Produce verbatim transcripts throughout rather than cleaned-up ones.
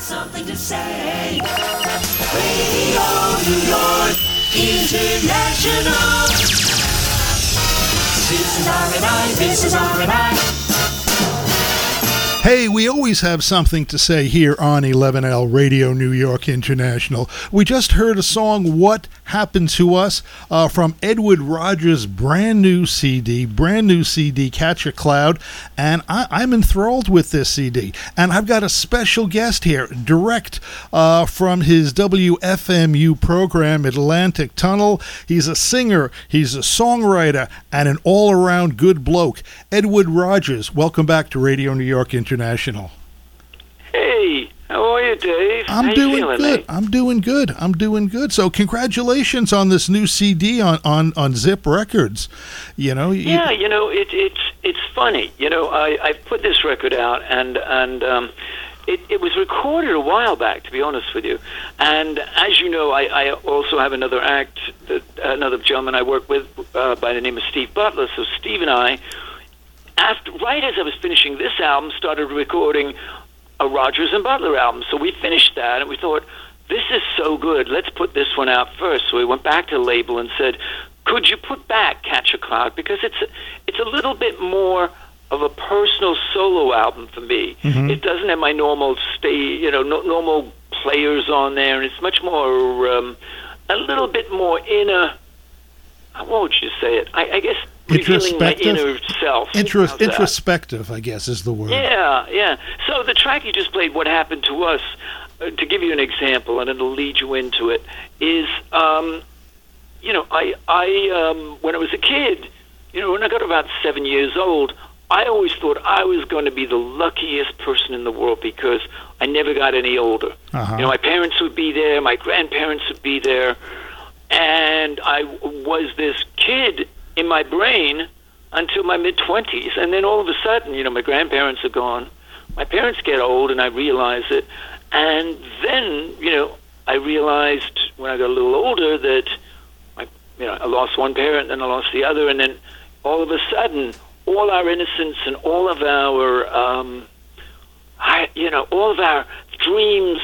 Something to say. Radio New York International. This is R and I, this is R and I. Hey, we always have something to say here on eleven L Radio New York International. We just heard a song, What Happened to Us, uh, from Edward Rogers' brand new C D, brand new C D, Catch a Cloud, and I, I'm enthralled with this C D. And I've got a special guest here, direct uh, from his W F M U program, Atlantic Tunnel. He's a singer, he's a songwriter, and an all-around good bloke. Edward Rogers, welcome back to Radio New York International. International. Hey, how are you, Dave? I'm how doing feeling, good. mate? I'm doing good. I'm doing good. So, congratulations on this new C D on, on, on Zip Records. You know. You, yeah, you know, it, it's it's funny. You know, I, I put this record out, and and um, it it was recorded a while back, to be honest with you. And as you know, I, I also have another act, that, another gentleman I work with uh, by the name of Steve Butler. So, Steve and I. After, right as I was finishing this album, started recording a Rogers and Butler album. So we finished that, and we thought, this is so good, let's put this one out first. So we went back to the label and said, could you put back Catch a Cloud? Because it's, it's a little bit more of a personal solo album for me. Mm-hmm. It doesn't have my normal stay, you know, no, normal players on there, and it's much more, um, a little bit more inner, what would you say it? I, I guess... revealing my inner self. Intros- introspective, I guess, is the word. Yeah, yeah. So the track you just played, What Happened to Us, uh, to give you an example, and it'll lead you into it, is, um, you know, I, I um, when I was a kid, you know, when I got about seven years old, I always thought I was going to be the luckiest person in the world because I never got any older. Uh-huh. You know, my parents would be there, my grandparents would be there, and I was this kid in my brain until my mid-twenties. And then all of a sudden, you know, my grandparents are gone. My parents get old, and I realize it. And then, you know, I realized when I got a little older that, I, you know, I lost one parent, then I lost the other, and then all of a sudden, all our innocence and all of our, um, I, you know, all of our dreams,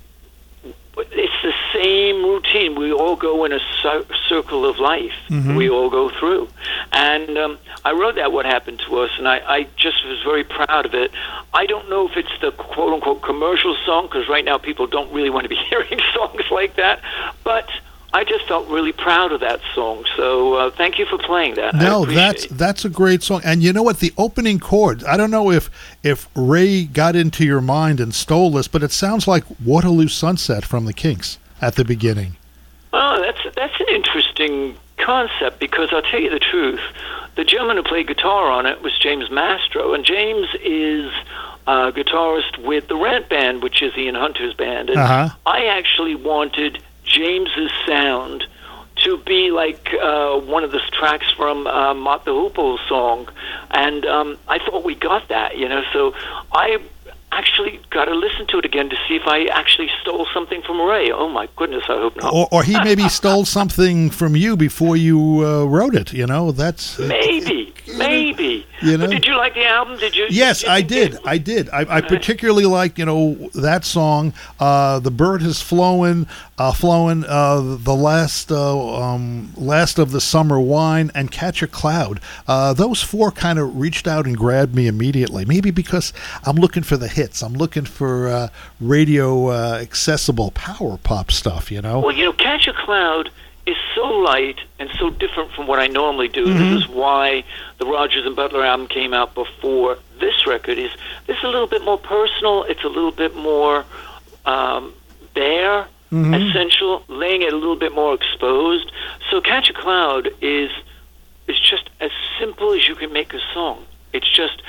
it's the same routine. We all go in a cir- circle of life. Mm-hmm. We all go through. And um, I wrote that, What Happened to Us, and I, I just was very proud of it. I don't know if it's the quote-unquote commercial song, because right now people don't really want to be hearing songs like that, but I just felt really proud of that song. So uh, thank you for playing that. No, that's that's a great song. And you know what? The opening chords, I don't know if, if Ray got into your mind and stole this, but it sounds like Waterloo Sunset from the Kinks at the beginning. Oh, that's, that's an interesting concept, because I'll tell you the truth. The gentleman who played guitar on it was James Mastro, and James is a guitarist with the Rent Band, which is Ian Hunter's band. And uh-huh. I actually wanted James's sound to be like uh, one of the tracks from uh, Mott the Hoople's song, and um, I thought we got that, you know. So I actually got to listen to it again to see if I actually stole something from Ray. Oh my goodness, I hope not. Or, or he maybe stole something from you before you uh, wrote it. You know, that's maybe, uh, maybe. You know? But did you like the album? Did you? Yes, did you I did. It? I did. I, I particularly like, you know, that song. Uh, the bird has flown, uh, flown. Uh, the last, uh, um, last of the summer wine, and Catch a Cloud. Uh, those four kind of reached out and grabbed me immediately. Maybe because I'm looking for the hits. I'm looking for uh, radio uh, accessible power pop stuff. You know. Well, you know, Catch a Cloud is so light and so different from what I normally do. Mm-hmm. This is why the Rogers and Butler album came out before this record. Is this is a little bit more personal? It's a little bit more um, bare, mm-hmm. essential, laying it a little bit more exposed. So Catch a Cloud is is just as simple as you can make a song. It's just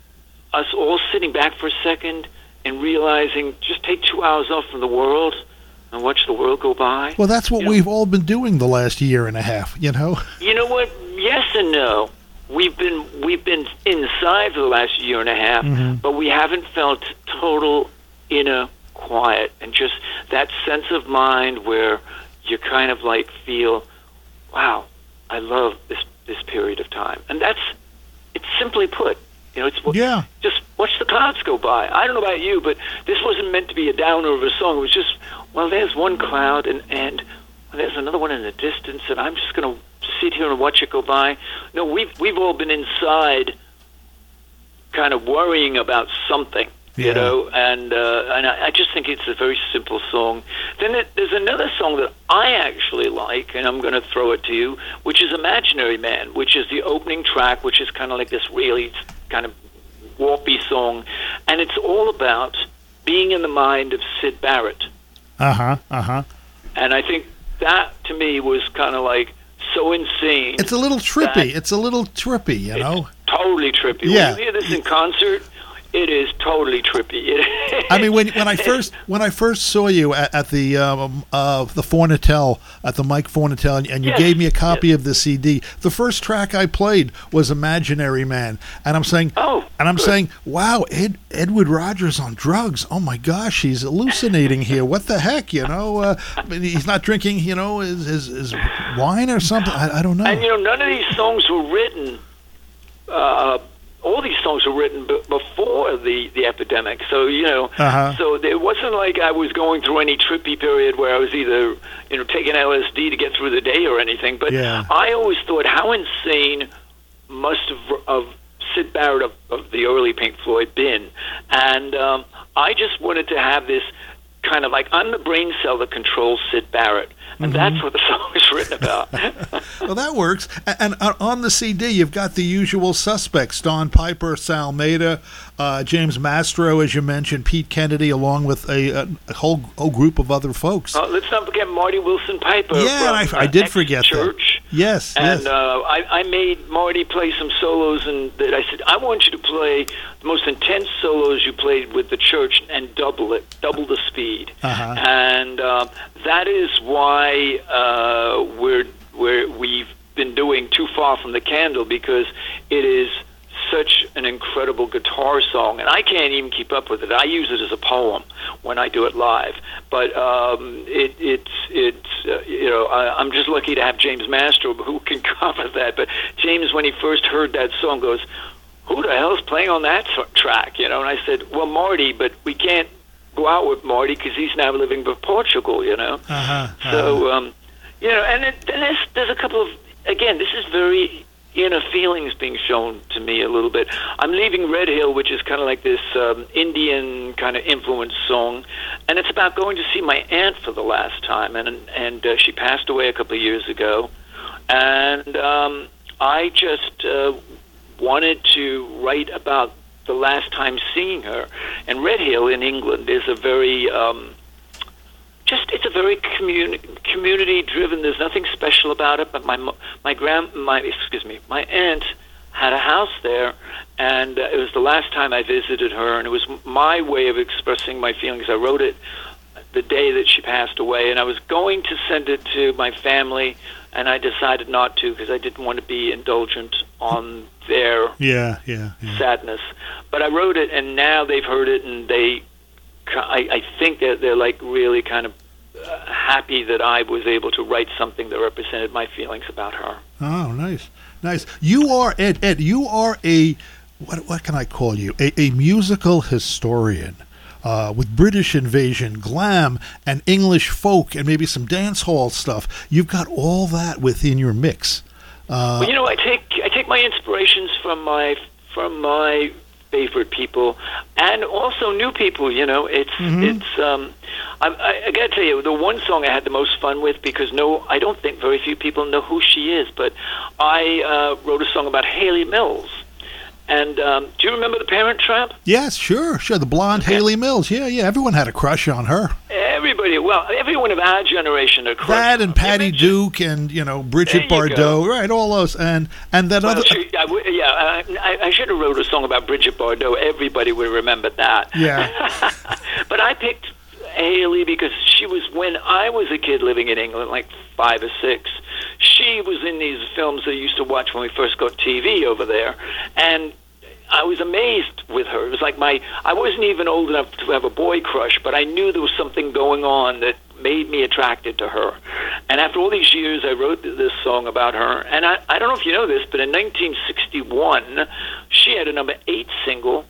us all sitting back for a second and realizing, just take two hours off from the world and watch the world go by. Well, that's what you we've know? all been doing the last year and a half, you know? You know what? Yes and no. We've been we've been inside for the last year and a half, mm-hmm. but we haven't felt total inner quiet and just that sense of mind where you kind of like feel, wow, I love this this period of time. And that's, it's simply put, you know, it's what, yeah. just what watch the clouds go by. I don't know about you, but this wasn't meant to be a downer of a song. It was just, well, there's one cloud, and, and there's another one in the distance, and I'm just going to sit here and watch it go by. No, we've, we've all been inside kind of worrying about something. Yeah. You know, and uh, and I, I just think it's a very simple song. Then it, there's another song that I actually like, and I'm going to throw it to you, which is Imaginary Man, which is the opening track, which is kind of like this really kind of warpy song, and it's all about being in the mind of Syd Barrett. Uh-huh, uh-huh. And I think that, to me, was kind of like so insane. It's a little trippy. It's a little trippy, you know? Totally trippy. Yeah. When you hear this in concert, it is totally trippy. I mean, when when I first when I first saw you at, at the um, uh, the Fornatel at the Mike Fornatel, and, and you Yes, gave me a copy yes. of the C D, the first track I played was "Imaginary Man," and I'm saying, Oh, and I'm good. saying, wow, Ed, Edward Rogers on drugs. Oh my gosh, he's hallucinating here. What the heck, you know? Uh, I mean, he's not drinking, you know, his his, his wine or something. I, I don't know. And, you know, none of these songs were written, uh, all these songs were written b- before the, the epidemic. So, you know, Uh-huh. so it wasn't like I was going through any trippy period where I was either, you know, taking L S D to get through the day or anything. But Yeah. I always thought, how insane must have, of Syd Barrett of, of the early Pink Floyd been? And um, I just wanted to have this kind of like, I'm the brain cell that controls Syd Barrett. And Mm-hmm. that's what the song is written about. Well, that works. And, and on the C D, you've got the usual suspects: Don Piper, Sal Maida, uh, James Mastro, as you mentioned, Pete Kennedy, along with a, a whole, whole group of other folks. Uh, let's not forget Marty Wilson Piper. Yeah, from, I, I uh, did forget Church. that. Yes, And yes. uh, I, I made Marty play some solos, and that I said, I want you to play the most intense solos you played with the Church and double it, double the speed. Uh-huh. And uh, that is why uh, we're, we're, we've been doing Too Far from the Candle, because it is such an incredible guitar song, and I can't even keep up with it. I use it as a poem when I do it live, but um, it, it's it's uh, you know I, I'm just lucky to have James Mastro who can cover that. But James, when he first heard that song, goes, "Who the hell's playing on that t- track?" You know, and I said, "Well, Marty, but we can't go out with Marty because he's now living in Portugal." You know, Uh-huh, uh-huh. so um, you know, and it, then there's there's a couple of, again, this is very inner feelings being shown to me a little bit. I'm leaving Red Hill, which is kind of like this um, Indian kind of influence song, and it's about going to see my aunt for the last time, and and uh, she passed away a couple of years ago, and um, I just uh, wanted to write about the last time seeing her. And Red Hill in England is a very um, just it's a very communi- community driven. There's nothing special about it, but my mo- my grand my excuse me my aunt had a house there, and uh, it was the last time I visited her, and it was my way of expressing my feelings. I wrote it the day that she passed away, and I was going to send it to my family, and I decided not to because I didn't want to be indulgent on their Yeah, yeah, yeah. sadness. But I wrote it, and now they've heard it, and they, I, I think that they're like really kind of uh, happy that I was able to write something that represented my feelings about her. Oh, nice, nice. You are Ed. Ed, you are a what? What can I call you? A, a musical historian. Uh, with British invasion, glam, and English folk, and maybe some dance hall stuff. You've got all that within your mix. Uh, Well, you know, I take I take my inspirations from my from my favorite people, and also new people. You know, it's Mhm. it's. Um, I, I, I got to tell you, the one song I had the most fun with, because no, I don't think very few people know who she is, but I uh, wrote a song about Haley Mills. And um, do you remember The Parent Trap? yes, sure, sure. The blonde Haley Mills. Yeah, yeah. Everyone had a crush on her. Everybody, well, everyone of our generation had a crush That on and her. Patty Imagine- Duke and you know Bridget There you Bardot, go. right? All those and and that Well, other. she, I w- yeah, I, I- I should have wrote a song about Bridget Bardot. Everybody would remember that. Yeah. But I picked Haley because she was, when I was a kid living in England, like five or six, she was in these films that I used to watch when we first got T V over there. And I was amazed with her. It was like my, I wasn't even old enough to have a boy crush, but I knew there was something going on that made me attracted to her. And after all these years, I wrote this song about her. And I, I don't know if you know this, but in nineteen sixty-one, she had a number eight single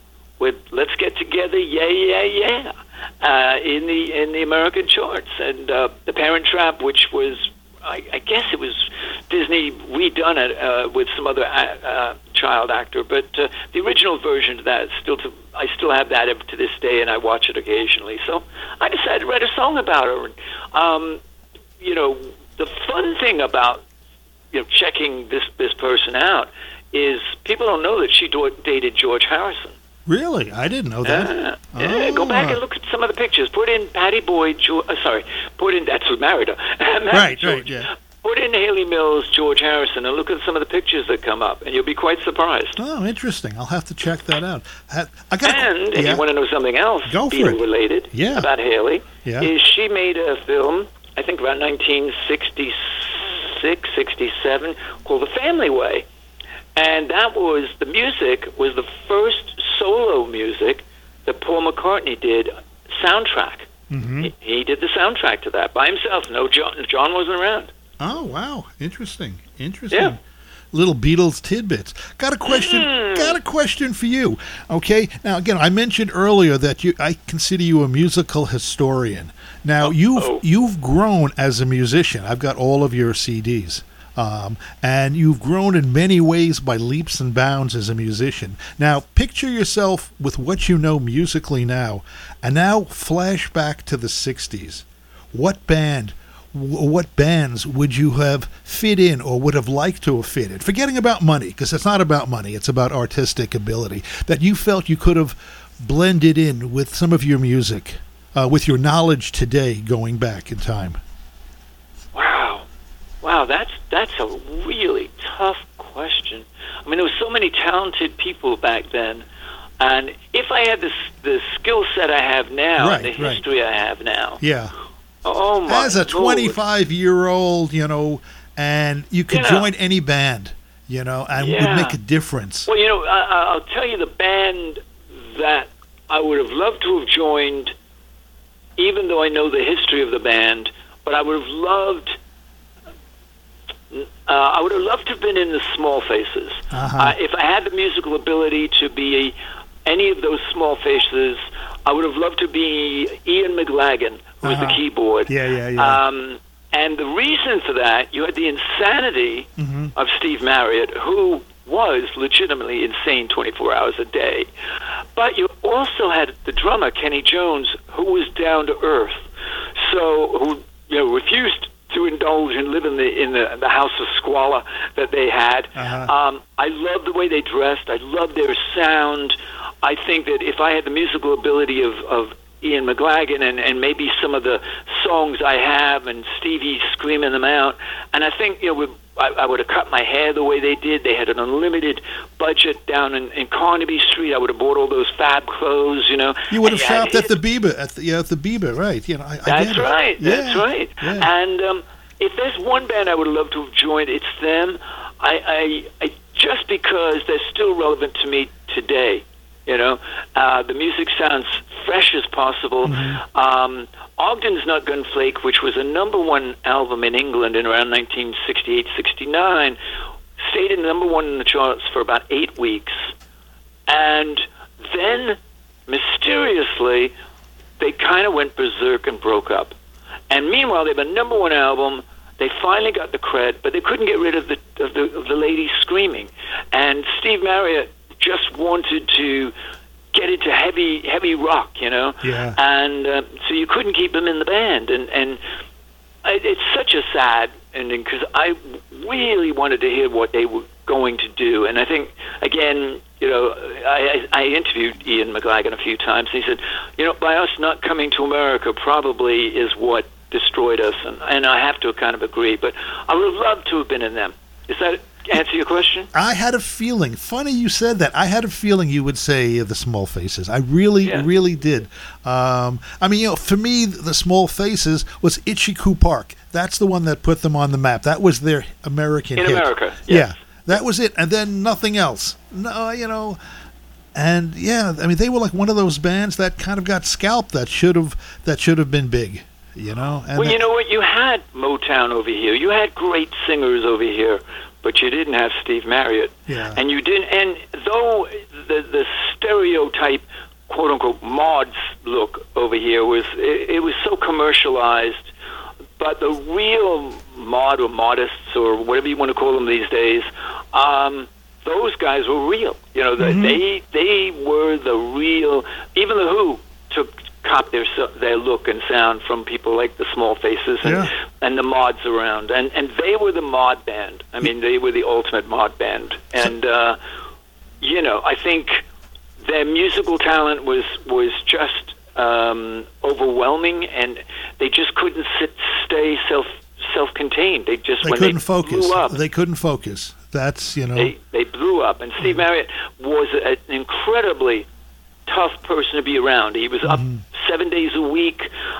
with "Let's Get Together, Yeah, Yeah, Yeah," uh, in the in the American charts, and uh, "The Parent Trap," which was, I, I guess it was Disney redone it uh, with some other uh, child actor, but uh, the original version of that still to I still have that up to this day, and I watch it occasionally. So I decided to write a song about her. And, um, you know, the fun thing about you know checking this this person out is people don't know that she do- dated George Harrison. Really? I didn't know that. Uh, oh. yeah, go back and look at some of the pictures. Put in Patty Boyd, George, uh, sorry, put in, that's who married her. Right, George. right, yeah. Put in Haley Mills, George Harrison, and look at some of the pictures that come up, and you'll be quite surprised. Oh, interesting. I'll have to check that out. I, I got and if yeah. you want to know something else, Go for Beatle it. related, Yeah. about Haley, Yeah. is she made a film, I think around nineteen sixty-six, sixty-seven, called The Family Way. And that was, the music was the first solo music that Paul McCartney did, soundtrack. Mm-hmm. He, he did the soundtrack to that by himself. No, John, John wasn't around. Oh, wow. Interesting. Interesting. Yeah. Little Beatles tidbits. Got a question. Mm. Got a question for you. Okay. Now, again, I mentioned earlier that you, I consider you a musical historian. Now, Oh, you've oh. you've grown as a musician. I've got all of your C Ds. Um, and you've grown in many ways by leaps and bounds as a musician. Now, picture yourself with what you know musically now, and now flash back to the sixties. What band, w- what bands would you have fit in or would have liked to have fit in? Forgetting about money, because it's not about money, it's about artistic ability, that you felt you could have blended in with some of your music, uh, with your knowledge today going back in time. Wow. Wow, that's that's a really tough question. I mean, there were so many talented people back then, and if I had this the skill set I have now, Right, and the right. history I have now, Yeah. oh my As a Lord. twenty-five-year-old, you know, and you could Yeah. join any band, you know, and would Yeah. make a difference. Well, you know, I, I- I'll tell you the band that I would have loved to have joined, even though I know the history of the band, but I would have loved. Uh, I would have loved to have been in the Small Faces. Uh-huh. Uh, if I had the musical ability to be any of those Small Faces, I would have loved to be Ian McLagan, who was Uh-huh. the keyboard. Yeah, yeah, yeah. Um, and the reason for that, you had the insanity Mm-hmm. of Steve Marriott, who was legitimately insane twenty-four hours a day. But you also had the drummer, Kenny Jones, who was down to earth. So, who you know, refused to indulge and live in the in the, the house of squalor that they had. Uh-huh. Um, I loved the way they dressed. I loved their sound. I think that if I had the musical ability of, of Ian McLagan and, and maybe some of the songs I have and Stevie screaming them out, and I think you know with, I, I would have cut my hair the way they did. They had an unlimited budget down in, in Carnaby Street. I would have bought all those fab clothes, you know. You would have And had shopped at hits. the Bieber, at the, yeah, at the Bieber, right? You know, I, I That's get it. right. Yeah, That's right. yeah. And um, if there's one band I would love to have joined, it's them. I, I, I just because they're still relevant to me today. You know, uh, the music sounds fresh as possible. Mm-hmm. Um, Ogden's Nut Gun Flake, which was a number one album in England in around nineteen sixty-eight, sixty-nine, stayed in number one in the charts for about eight weeks. And then, mysteriously, they kind of went berserk and broke up. And meanwhile, they have a number one album. They finally got the cred, but they couldn't get rid of the of the, of the lady screaming. And Steve Marriott just wanted to get into heavy heavy rock, you know. Yeah. And uh, so you couldn't keep him in the band, and and I, it's such a sad ending because I really wanted to hear what they were going to do. And I think again, you know, I, I interviewed Ian McLagan a few times, and he said, you know, by us not coming to America probably is what destroyed us, and, and I have to kind of agree. But I would have loved to have been in them. Does that answer your question? I had a feeling. Funny you said that. I had a feeling you would say the Small Faces. I really, Yeah. really did. Um, I mean, you know, for me, the Small Faces was Itchy-Coo Park. That's the one that put them on the map. That was their American In hit. America, yes. Yeah, that was it. And then nothing else. No, you know. And yeah, I mean, they were like one of those bands that kind of got scalped. That should have that should have been big. You know. And Well, that- you know what? You had Motown over here. You had great singers over here. but you didn't have Steve Marriott. Yeah. And you didn't. And though the the stereotype, quote unquote, mods look over here was it, it was so commercialized, but the real mod or modists or whatever you want to call them these days, um, those guys were real. You know, Mm-hmm. they they were the real. Even the Who took. Cop their their look and sound from people like the Small Faces and, Yeah. and the mods around, and and they were the mod band. I mean, they were the ultimate mod band, and uh, you know, I think their musical talent was was just um, overwhelming, and they just couldn't sit stay self self contained. They just They when couldn't they focus. blew up, They couldn't focus. That's, you know. they they blew up. And Steve Marriott was an incredibly tough person to be around. He was up Mm-hmm. seven days a week,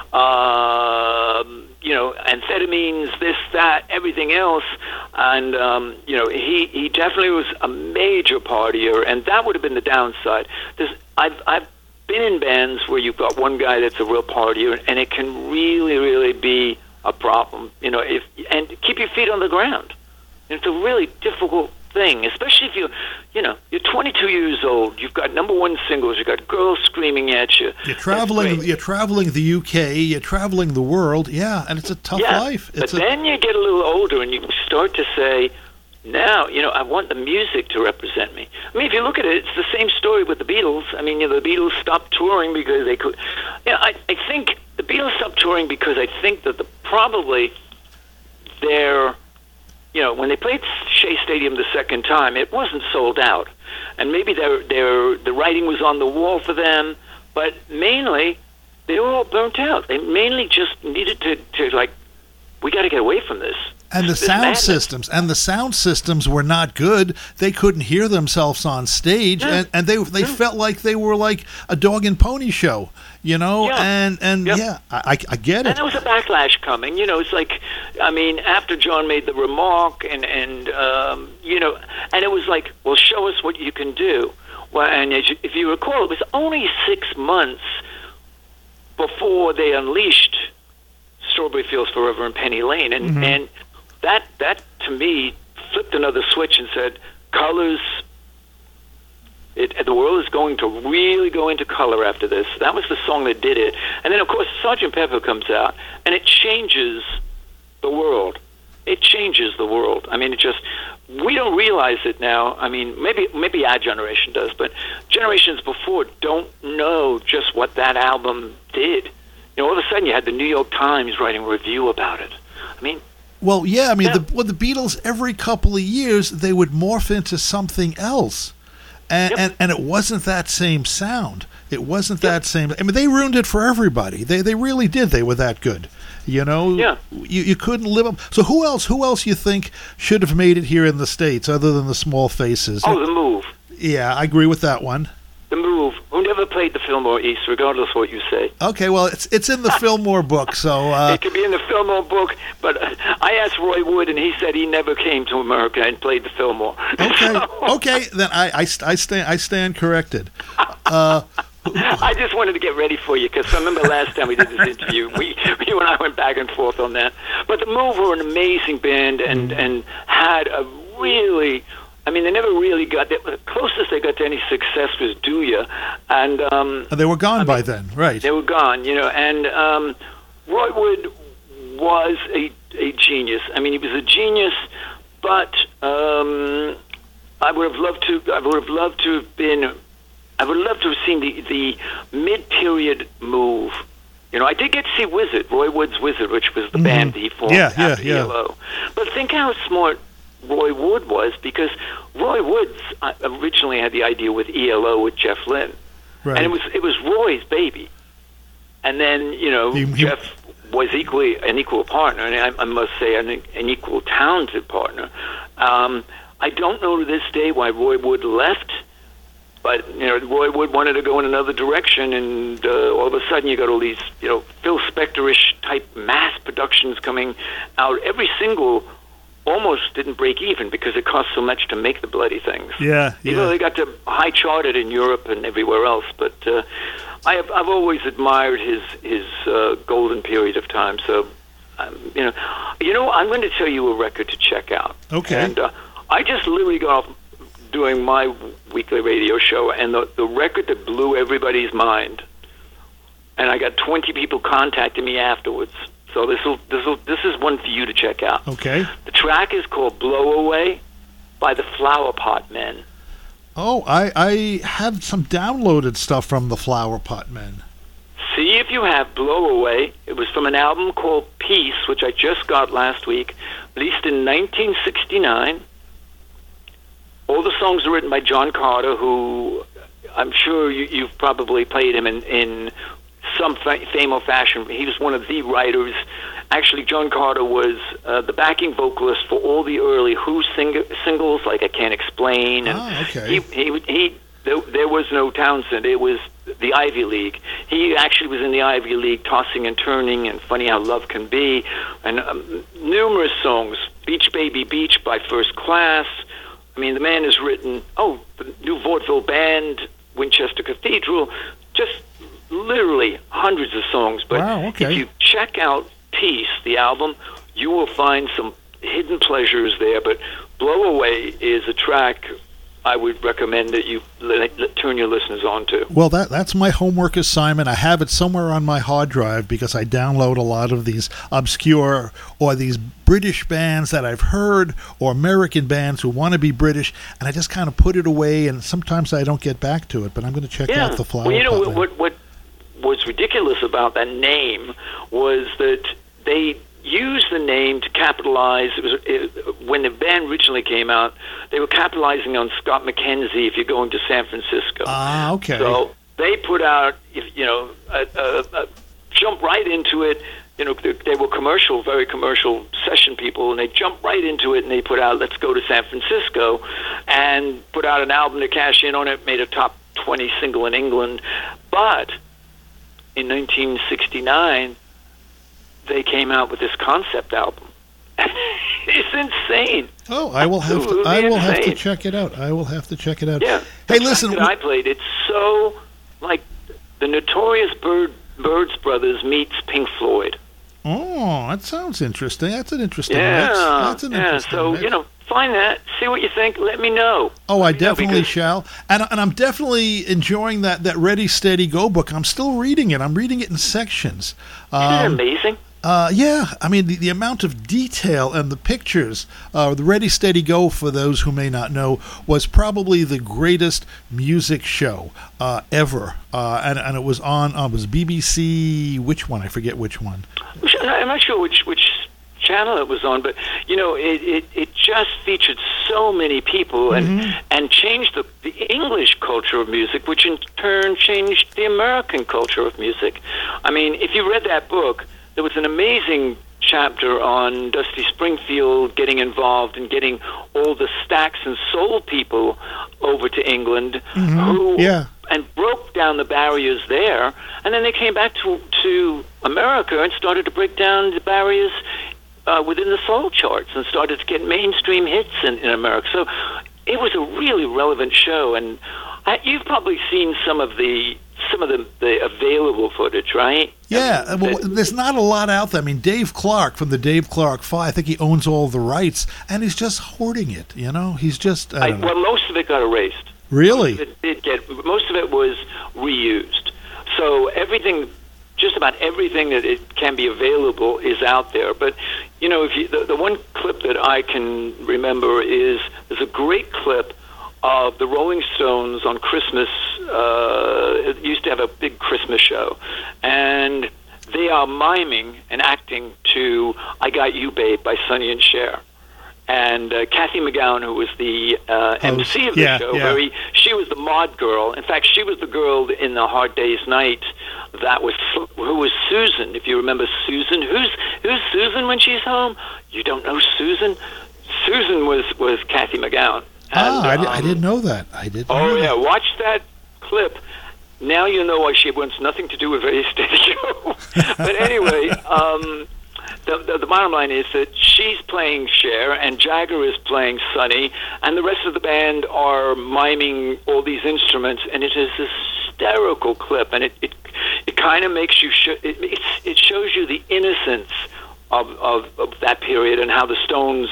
um, you know, amphetamines, this, that, everything else, and um, you know, he he definitely was a major partier, and that would have been the downside. There's, I've I've been in bands where you've got one guy that's a real partier, and it can really, really be a problem. You know, if and keep your feet on the ground. It's a really difficult thing, especially if you, you know, you're twenty-two years old. You've got number one singles. You've got girls screaming at you. You're traveling. That's great. You're traveling the U K. You're traveling the world. Yeah, and it's a tough Yeah, life. but It's a, then you get a little older and you start to say, now, you know, I want the music to represent me. I mean, if you look at it, it's the same story with the Beatles. I mean, you know, the Beatles stopped touring because they could. You know, I, I think the Beatles stopped touring because I think that the probably their, you know, when they played Shea Stadium the second time, it wasn't sold out, and maybe their their the writing was on the wall for them, but mainly they were all burnt out. They mainly just needed to, to like, we got to get away from this. and the This sound madness. systems and the sound systems were not good. They couldn't hear themselves on stage, Yeah. and, and they they Yeah. felt like they were like a dog and pony show, you know. Yeah. And and Yep. yeah, I, I I get And it. there was a backlash coming. You know, it's like, I mean, after John made the remark, and and um, you know, and it was like, well, show us what you can do. Well, and as you, if you recall, it was only six months before they unleashed Strawberry Fields Forever and Penny Lane, and Mhm. and that that to me flipped another switch and said, colors. It, the world is going to really go into color after this. That was the song that did it. And then, of course, Sergeant Pepper comes out, and it changes the world. It changes the world. I mean, it just, we don't realize it now. I mean, maybe maybe our generation does, but generations before don't know just what that album did. You know, all of a sudden you had the New York Times writing a review about it. I mean, Well, yeah, I mean, Yeah. the well, the Beatles every couple of years they would morph into something else, and Yep. and, and it wasn't that same sound. It wasn't that same. I mean, they ruined it for everybody. They they really did. They were that good. You know, Yeah. you you couldn't live up. So who else? Who else you think should have made it here in the States other than the Small Faces? oh, The Move. Yeah, I agree with that one. The Move, who never played the Fillmore East, regardless of what you say. Okay, well, it's it's in the Fillmore book, so uh, It could be in the Fillmore book, but uh, I asked Roy Wood, and he said he never came to America and played the Fillmore. okay, So, okay, then I I, st- I stand I stand corrected. Uh, I just wanted to get ready for you, because I remember last time we did this interview, we you and I went back and forth on that. But the Move were an amazing band, and, and had a really, I mean, they never really got, the closest they got to any success was Do Ya, and um, they were gone I by mean, then, right? they were gone, you know, and um, Roy Wood was a, a genius. I mean, he was a genius, but um, I would have loved to, I would have loved to have been, I would love to have seen the, the mid-period Move. You know, I did get to see Wizard, Roy Wood's Wizard, which was the Mhm. band that he formed Yeah, yeah, after yeah. E L O. But think how smart Roy Wood was, because Roy Wood uh, originally had the idea with E L O with Jeff Lynne. Right. And it was it was Roy's baby. And then, you know, He- he- Jeff was equally an equal partner, and I, I must say an, an equal talented partner. Um, I don't know to this day why Roy Wood left, but, you know, Roy Wood wanted to go in another direction, and uh, all of a sudden you got all these, you know, Phil Spector-ish type mass productions coming out. Every single almost didn't break even because it cost so much to make the bloody things. Yeah, Even though yeah. they got to high charted in Europe and everywhere else, but uh, I have I've always admired his his uh, golden period of time. So, um, you know, you know, I'm going to tell you a record to check out. Okay. And uh, I just literally got off doing my weekly radio show, and the, the record that blew everybody's mind, and I got twenty people contacting me afterwards. So this will this will this is one for you to check out. Okay. The track is called "Blow Away" by the Flower Pot Men. Oh, I I have some downloaded stuff from the Flower Pot Men. See if you have "Blow Away." It was from an album called Peace, which I just got last week, released in nineteen sixty-nine. All the songs are written by John Carter, who I'm sure you, you've probably played him in, in some fa- fame or fashion. He was one of the writers. Actually, John Carter was uh, the backing vocalist for all the early Who sing- singles, like "I Can't Explain." And ah, okay. He, he, he, there, there was no Townsend. It was the Ivy League. He actually was in the Ivy League, Tossing and Turning, and Funny How Love Can Be, and um, numerous songs. Beach Baby Beach by First Class. I mean, the man has written, oh, the new vaudeville band, Winchester Cathedral, just literally hundreds of songs. But wow, okay. if you check out Peace, the album, you will find some hidden pleasures there. But Blow Away is a track I would recommend that you let, let, turn your listeners on to. Well, that that's my homework assignment. I have it somewhere on my hard drive because I download a lot of these obscure or these British bands that I've heard, or American bands who want to be British, and I just kind of put it away, and sometimes I don't get back to it, but I'm going to check yeah. out the Flower Well, you know, Pot what, what, what was ridiculous about that name was that they used the name to capitalize. It was it, when the band originally came out, they were capitalizing on Scott McKenzie. If you're going to San Francisco, ah, okay. So they put out, you know, a, a, a jump right into it. You know, they, they were commercial, very commercial session people, and they jumped right into it, and they put out "Let's Go to San Francisco," and put out an album to cash in on it. Made a top twenty single in England, but in nineteen sixty-nine. They came out with this concept album. It's insane. Oh, I will have to. I will have to insane. check it out. I will have to check it out. Yeah. Hey, the listen. track that I played, it's so like the Notorious Bird Birds Brothers meets Pink Floyd. Oh, that sounds interesting. That's an interesting Yeah. mix. That's an yeah. interesting So mix. you know, find that. See what you think. Let me know. Oh, I Let me know, definitely because- shall. And and I'm definitely enjoying that that Ready Steady Go book. I'm still reading it. I'm reading it in sections. Isn't Um, it amazing? Uh, yeah, I mean, the, the amount of detail and the pictures, uh, the Ready, Steady, Go, for those who may not know, was probably the greatest music show uh, ever. Uh, and, and it was on, uh, it was B B C, which one? I forget which one. I'm not sure which which channel it was on, but, you know, it, it, it just featured so many people and, Mm-hmm. and changed the, the English culture of music, which in turn changed the American culture of music. I mean, if you read that book, there was an amazing chapter on Dusty Springfield getting involved and getting all the Stax and Soul people over to England, Mm-hmm. who Yeah. and broke down the barriers there, and then they came back to to America and started to break down the barriers uh, within the soul charts and started to get mainstream hits in, in America. So it was a really relevant show, and I, you've probably seen some of the some of the, the available footage, right? Yeah, I mean, well, there's not a lot out there. I mean, Dave Clark from the Dave Clark Five, I think he owns all the rights, and he's just hoarding it, you know? He's just, I I, don't know. well, most of it got erased. Really? It did get, most of it was reused. So everything, just about everything that it can be available is out there. But, you know, if you, the, the one clip that I can remember is, there's a great clip of the Rolling Stones on Christmas. Uh, it used to have a big Christmas show. And they are miming and acting to I Got You, Babe by Sonny and Cher. And uh, Kathy McGowan, who was the uh, M C of the yeah, show, yeah. very, she was the mod girl. In fact, she was the girl in the Hard Day's Night that was who was Susan. If you remember Susan, who's who's Susan when she's home? You don't know Susan? Susan was was Kathy McGowan. ah, I, di- I um, didn't know that. I didn't Oh know yeah, that. watch that clip. Now you know why she wants nothing to do with Ready Steady Go. But anyway, um, the, the the bottom line is that she's playing Cher and Jagger is playing Sonny, and the rest of the band are miming all these instruments, and it is a hysterical clip, and it it, it kind of makes you sh- it it's, it shows you the innocence Of, of, of that period and how the Stones,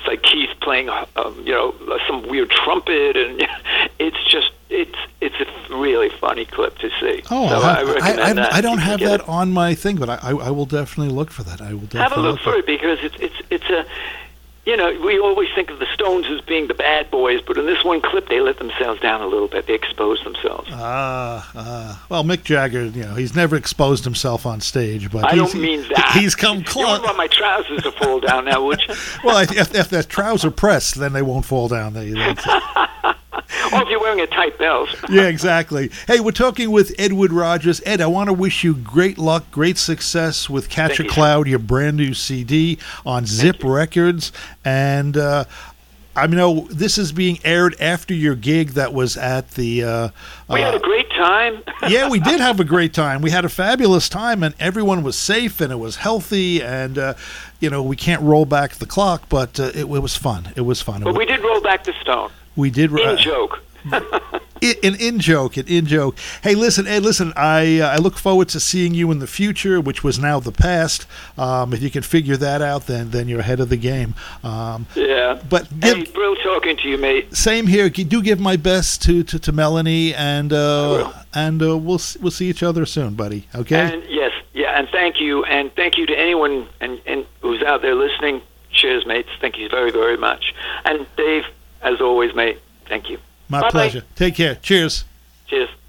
it's like Keith playing, um, you know, some weird trumpet, and it's just it's it's a really funny clip to see. Oh, so I, I recommend I, I, that. I don't You can have get that it. on my thing, but I, I, I will definitely look for that. I will definitely Have a look for for it because it's it's it's a. You know, we always think of the Stones as being the bad boys, but in this one clip, they let themselves down a little bit. They expose themselves. Ah, ah. Well, Mick Jagger, you know, he's never exposed himself on stage, but I he's, don't mean that. He's come You close. wouldn't want my trousers to fall down now, would you? Well, if, if the trousers are pressed, then they won't fall down. They, that's- Or if you're wearing a tight belt. yeah, exactly. Hey, we're talking with Edward Rogers. Ed, I want to wish you great luck, great success with Catch a you. Cloud, your brand new C D on Zip Records. And uh, I know this is being aired after your gig that was at the... Uh, We had a great time. yeah, we did have a great time. We had a fabulous time, and everyone was safe, and it was healthy, and, uh, you know, we can't roll back the clock, but uh, it, it was fun. It was fun. It But was, we did roll back the stone. we did... In joke. An in joke, an in joke. Hey, listen, Ed, listen. I uh, I look forward to seeing you in the future, which was now the past. Um, if you can figure that out, then then you're ahead of the game. Um, Yeah. but Hey, give, real talking to you, mate. same here. G- Do give my best to, to, to Melanie, and uh, will. and uh, we'll s- we'll see each other soon, buddy. Okay. And yes, yeah, and thank you, and thank you to anyone and, and who's out there listening. Cheers, mates. Thank you very, very much. And Dave, as always, mate, thank you. My Bye-bye. pleasure. Take care. Cheers. Cheers.